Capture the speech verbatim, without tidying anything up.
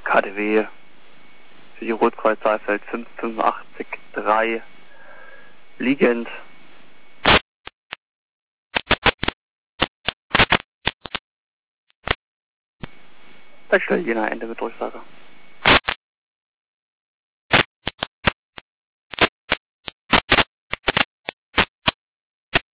K D W für die Rotkreuz Saalfeld fünf fünf acht drei liegend. Wechsel Jena, Ende mit Durchsage.